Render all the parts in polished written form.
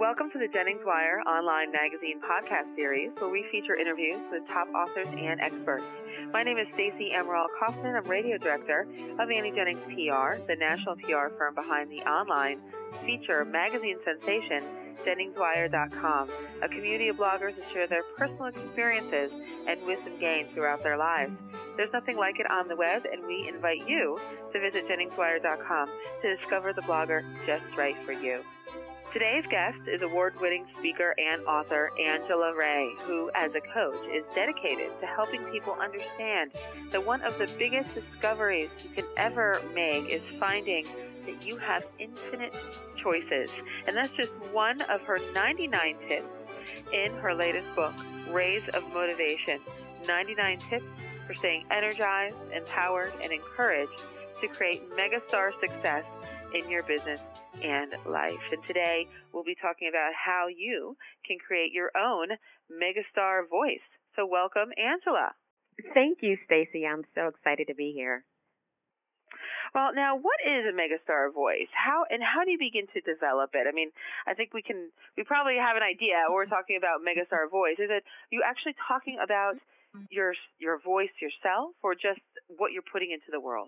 Welcome to the Jennings Wire online magazine podcast series, where we feature interviews with top authors and experts. My name is Stacey Emerald Kaufman. I'm radio director of Annie Jennings PR, the national PR firm behind the online feature magazine sensation, JenningsWire.com, a community of bloggers that share their personal experiences and wisdom gained throughout their lives. There's nothing like it on the web, and we invite you to visit JenningsWire.com to discover the blogger just right for you. Today's guest is award-winning speaker and author Angela Ray, who, as a coach, is dedicated to helping people understand that one of the biggest discoveries you can ever make is finding that you have infinite choices. And that's just one of her 99 tips in her latest book, Rays of Motivation, 99 tips for staying energized, empowered, and encouraged to create megastar success in your business and life. And today we'll be talking about how you can create your own megastar voice. So welcome, Angela. Thank you, Stacey. I'm so excited to be here. Well, now, what is a megastar voice? How do you begin to develop it? I mean, I think we probably have an idea when we're talking about megastar voice. Is it you actually talking about your voice yourself, or just what you're putting into the world?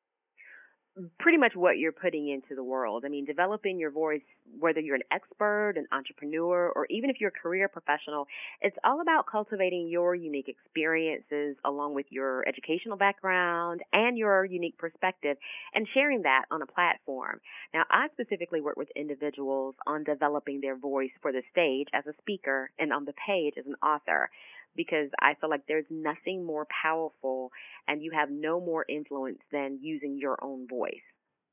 Pretty much what you're putting into the world. I mean, developing your voice, whether you're an expert, an entrepreneur, or even if you're a career professional, it's all about cultivating your unique experiences along with your educational background and your unique perspective and sharing that on a platform. Now, I specifically work with individuals on developing their voice for the stage as a speaker and on the page as an author, because I feel like there's nothing more powerful and you have no more influence than using your own voice.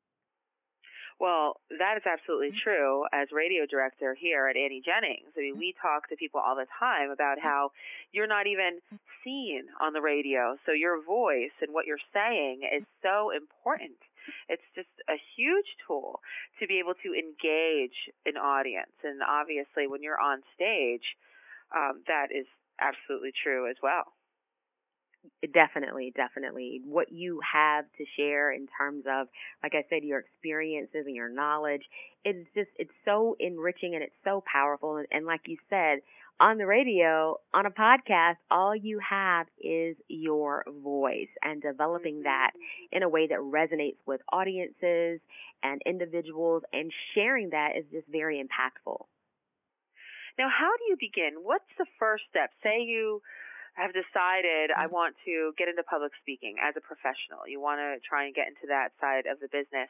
Well, that is absolutely true. As radio director here at Annie Jennings, I mean, we talk to people all the time about how you're not even seen on the radio, so your voice and what you're saying is so important. It's just a huge tool to be able to engage an audience, and obviously when you're on stage, that is absolutely true as well. Definitely. What you have to share in terms of, like I said, your experiences and your knowledge, it's so enriching and it's so powerful. And like you said, on the radio, on a podcast, all you have is your voice, and developing that in a way that resonates with audiences and individuals, and sharing that is just very impactful. Now, how do you begin? What's the first step? Say you have decided, I want to get into public speaking as a professional. You want to try and get into that side of the business.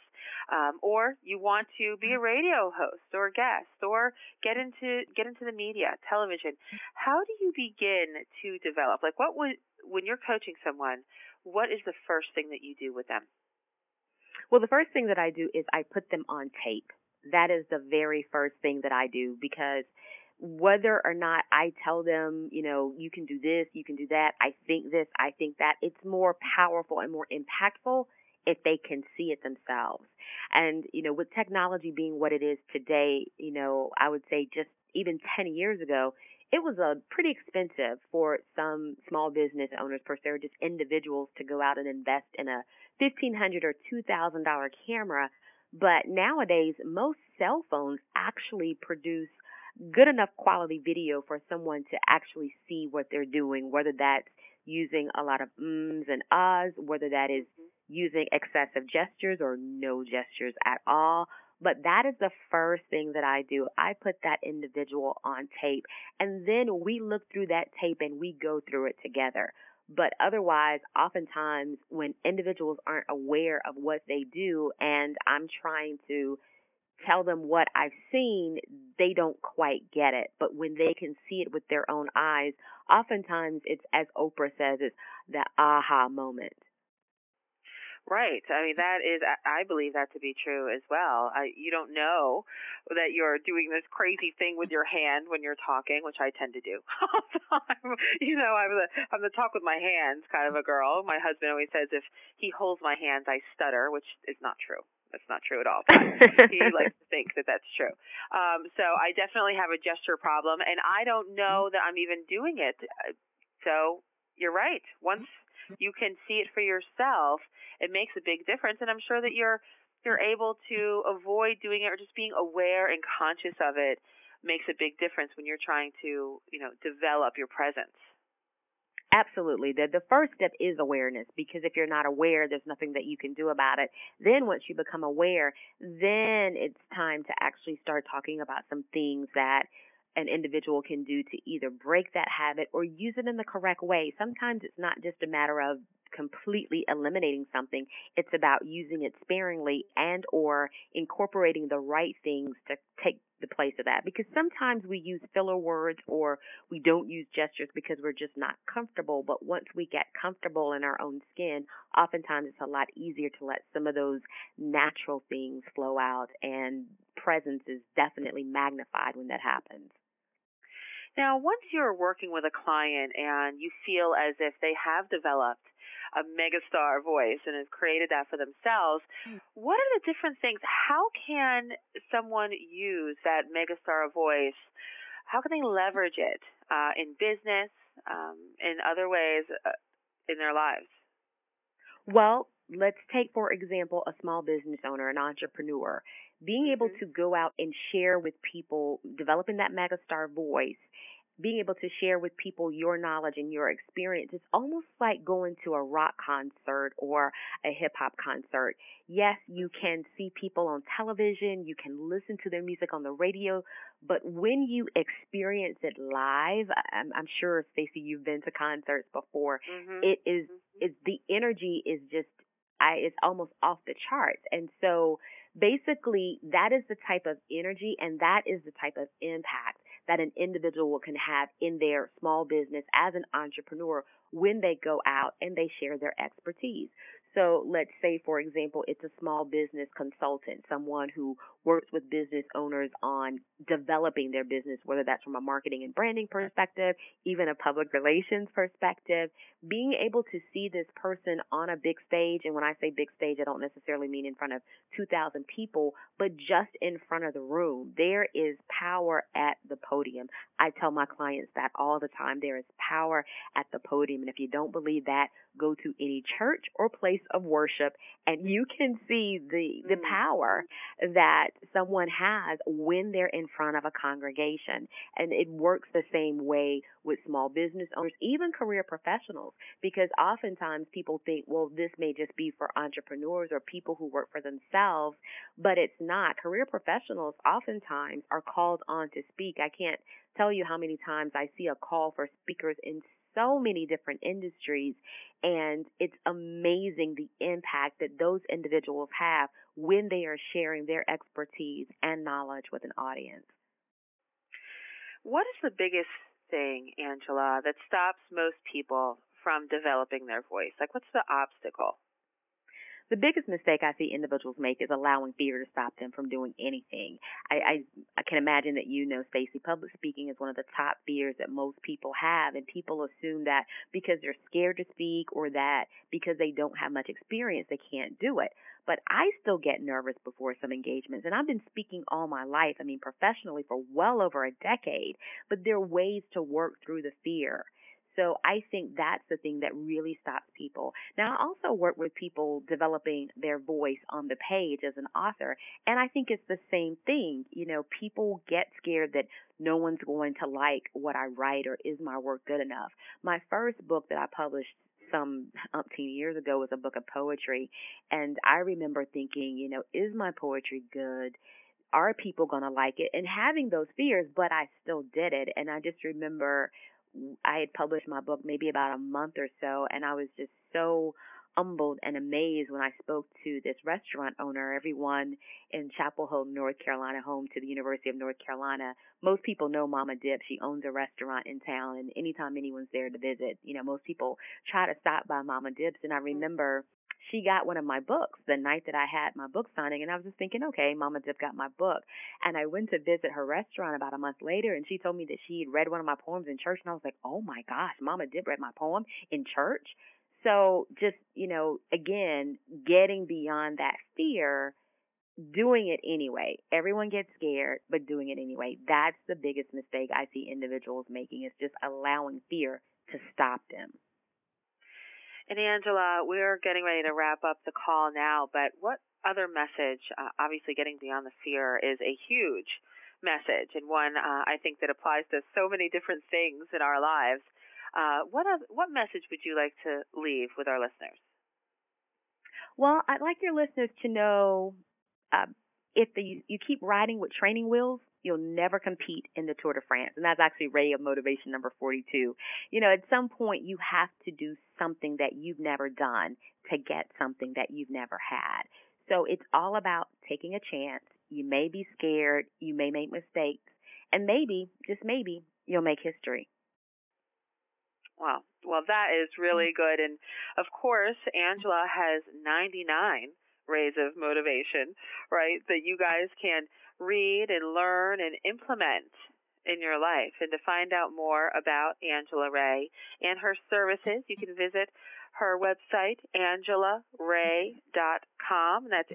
Or you want to be a radio host or guest, or get into the media, television. How do you begin to develop? Like, when you're coaching someone, what is the first thing that you do with them? Well, the first thing that I do is I put them on tape. That is the very first thing that I do, because whether or not I tell them, you can do this, you can do that, I think this, I think that, it's more powerful and more impactful if they can see it themselves. And, with technology being what it is today, I would say just even 10 years ago, it was pretty expensive for some small business owners, per se, or just individuals, to go out and invest in a $1,500 or $2,000 camera. But nowadays, most cell phones actually produce good enough quality video for someone to actually see what they're doing, whether that's using a lot of ums and ahs, whether that is using excessive gestures or no gestures at all. But that is the first thing that I do. I put that individual on tape, and then we look through that tape and we go through it together. But otherwise, oftentimes when individuals aren't aware of what they do and I'm trying to tell them what I've seen, they don't quite get it. But when they can see it with their own eyes, oftentimes it's, as Oprah says, it's the aha moment. Right. I mean, I believe that to be true as well. You don't know that you're doing this crazy thing with your hand when you're talking, which I tend to do all the time. I'm the talk with my hands kind of a girl. My husband always says if he holds my hands, I stutter, which is not true. That's not true at all. But he likes to think that that's true. So I definitely have a gesture problem, and I don't know that I'm even doing it. So you're right. Once you can see it for yourself, it makes a big difference. And I'm sure that you're able to avoid doing it, or just being aware and conscious of it makes a big difference when you're trying to, develop your presence. Absolutely. The first step is awareness, because if you're not aware, there's nothing that you can do about it. Then once you become aware, then it's time to actually start talking about some things that an individual can do to either break that habit or use it in the correct way. Sometimes it's not just a matter of completely eliminating something. It's about using it sparingly and or incorporating the right things to take the place of that. Because sometimes we use filler words or we don't use gestures because we're just not comfortable. But once we get comfortable in our own skin, oftentimes it's a lot easier to let some of those natural things flow out, and presence is definitely magnified when that happens. Now, once you're working with a client and you feel as if they have developed a megastar voice and have created that for themselves, what are the different things? How can someone use that megastar voice? How can they leverage it in business, in other ways in their lives? Well, let's take, for example, a small business owner, an entrepreneur. Being able to go out and share with people, developing that megastar voice, being able to share with people your knowledge and your experience. It's almost like going to a rock concert or a hip hop concert. Yes, you can see people on television, you can listen to their music on the radio, but when you experience it live, I'm sure, Stacey, you've been to concerts before. It is, it's the energy is just, it's almost off the charts. And so basically that is the type of energy and that is the type of impact that an individual can have in their small business as an entrepreneur when they go out and they share their expertise. So let's say, for example, it's a small business consultant, someone who works with business owners on developing their business, whether that's from a marketing and branding perspective, even a public relations perspective. Being able to see this person on a big stage, and when I say big stage, I don't necessarily mean in front of 2,000 people, but just in front of the room. There is power at the podium. I tell my clients that all the time. There is power at the podium. And if you don't believe that, go to any church or place of worship and you can see the power that someone has when they're in front of a congregation. And it works the same way with small business owners, even career professionals, because oftentimes people think, well, this may just be for entrepreneurs or people who work for themselves, but it's not. Career professionals oftentimes are called on to speak. I can't tell you how many times I see a call for speakers in so many different industries, and it's amazing the impact that those individuals have when they are sharing their expertise and knowledge with an audience. What is the biggest thing, Angela, that stops most people from developing their voice? Like, what's the obstacle? The biggest mistake I see individuals make is allowing fear to stop them from doing anything. I can imagine that Stacey, public speaking is one of the top fears that most people have, and people assume that because they're scared to speak or that because they don't have much experience, they can't do it. But I still get nervous before some engagements, and I've been speaking all my life, professionally for well over a decade, but there are ways to work through the fear. So I think that's the thing that really stops people. Now, I also work with people developing their voice on the page as an author, and I think it's the same thing. People get scared that no one's going to like what I write or is my work good enough. My first book that I published some umpteen years ago was a book of poetry, and I remember thinking, is my poetry good? Are people going to like it? And having those fears, but I still did it. And I just remember I had published my book maybe about a month or so, and I was just so humbled and amazed when I spoke to this restaurant owner. Everyone in Chapel Hill, North Carolina, home to the University of North Carolina. Most people know Mama Dip. She owns a restaurant in town, and anytime anyone's there to visit, most people try to stop by Mama Dip's. And I remember she got one of my books the night that I had my book signing, and I was just thinking, okay, Mama Dip got my book. And I went to visit her restaurant about a month later, and she told me that she had read one of my poems in church, and I was like, oh my gosh, Mama Dip read my poem in church? So just, again, getting beyond that fear, doing it anyway. Everyone gets scared, but doing it anyway. That's the biggest mistake I see individuals making, is just allowing fear to stop them. And Angela, we're getting ready to wrap up the call now, but what other message, obviously getting beyond the fear is a huge message, and one I think that applies to so many different things in our lives. What message would you like to leave with our listeners? Well, I'd like your listeners to know if you keep riding with training wheels, you'll never compete in the Tour de France. And that's actually Ray of Motivation number 42. At some point you have to do something that you've never done to get something that you've never had. So it's all about taking a chance. You may be scared, you may make mistakes, and maybe, just maybe, you'll make history. Wow. Well, that is really good. And of course, Angela has 99 Rays of Motivation, right, that you guys can read and learn and implement in your life. And to find out more about Angela Ray and her services, you can visit her website, angelaray.com. That's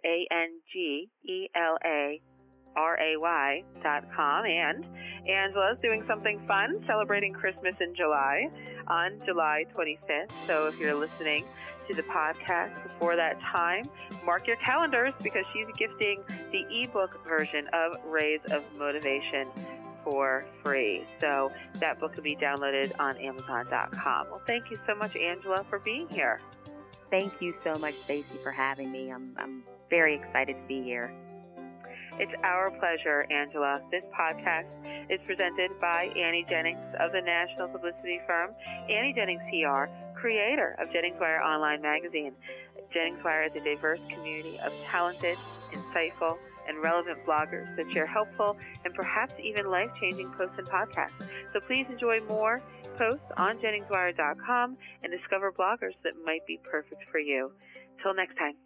ANGELARAY.com. And Angela's doing something fun, celebrating Christmas in July on July 25th. So if you're listening to the podcast before that time, mark your calendars because she's gifting the ebook version of Rays of Motivation for free. So that book can be downloaded on Amazon.com. Well, thank you so much, Angela, for being here. Thank you so much, Stacey, for having me. I'm very excited to be here. It's our pleasure, Angela. This podcast is presented by Annie Jennings of the national publicity firm Annie Jennings PR, creator of Jennings Wire Online Magazine. Jennings Wire is a diverse community of talented, insightful, and relevant bloggers that share helpful and perhaps even life-changing posts and podcasts. So please enjoy more posts on JenningsWire.com and discover bloggers that might be perfect for you. Till next time.